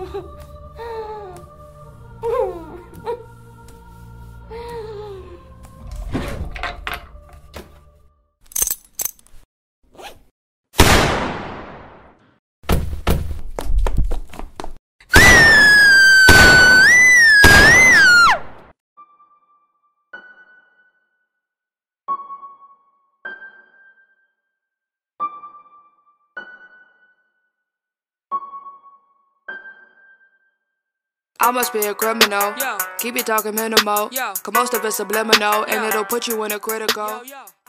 I must be a criminal. Yo. Keep it talking minimal. Yo. Cause most of it's subliminal. And Yo. it'll put you in a critical. Yo.